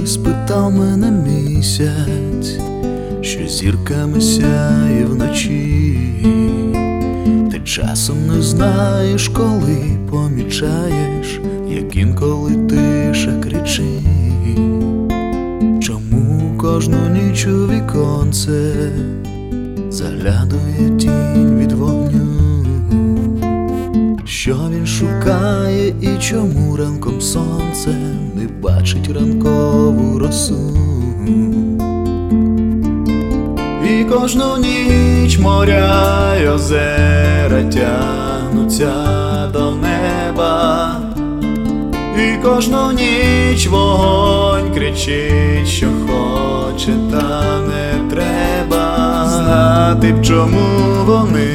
спитав мене місяць, що зірками сяє вночі. Ти часом не знаєш, коли помічаєш, як інколи тиша кричить. Чому кожну ніч у віконце заглядує тінь від вогню? Що він шукає і чому ранком сонце не бачить ранкову росу? І кожну ніч моря й озера тягнуться до неба, і кожну ніч вогонь кричить, що хоче, та не треба знати б, чому вони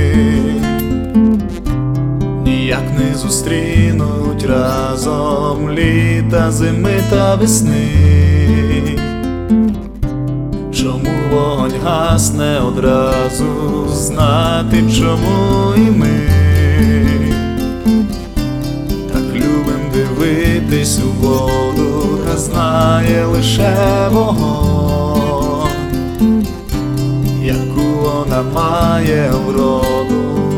ніяк не зустрінуть разом літа, зими та весни. Чому вогонь гасне одразу, знати б, чому і ми так любим дивитись у воду, та знає лише вогонь, яку вона має вроду.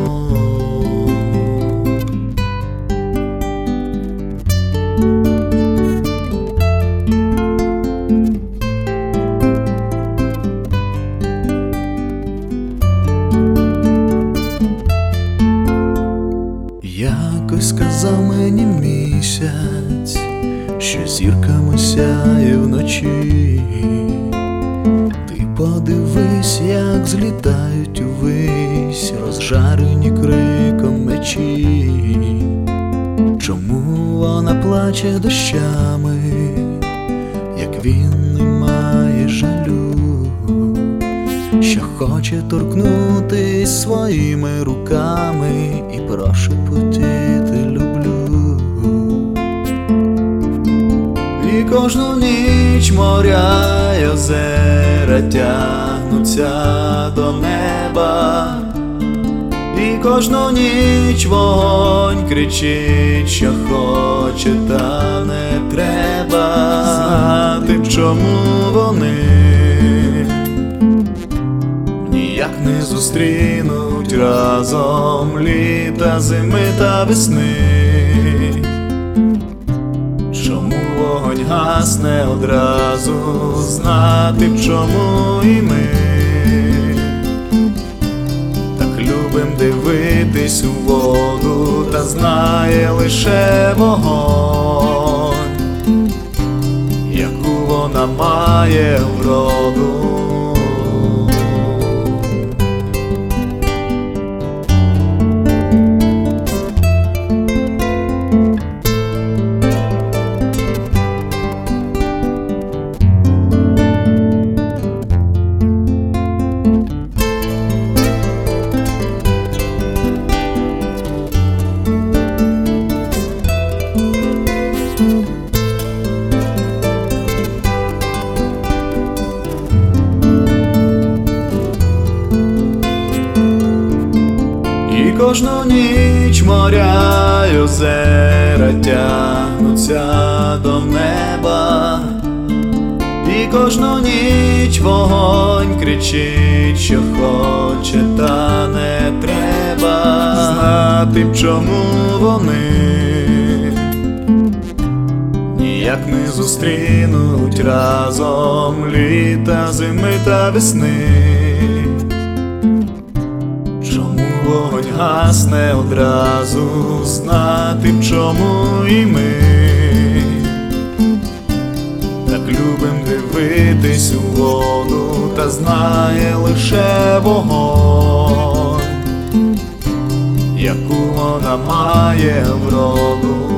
Якось сказав мені місяць, що зірками сяє вночі. Ти подивись, як злітають увись розжарені криком мечі. Чому вона плаче дощами, як він не має жалю, що хоче торкнутись своїми руками і прошепотіти люблю. І кожну ніч моря й озера тягнуться до неба, і кожну ніч вогонь кричить, що хоче, та не треба знати б, чому вони ніяк не зустрінуть разом літа, зими та весни. Чому вогонь гасне одразу, знати б, чому і ми так любим дивитись у воду, та знає лише вогонь, яку вона має вроду. І кожну ніч моря й озера тягнуться до неба, і кожну ніч вогонь кричить, що хоче, та не треба знати б, чому вони ніяк не зустрінуть разом літа, зими та весни. Вогонь гасне одразу, знати б, чому і ми так любим дивитись у воду, та знає лише вогонь, яку вона має вроду.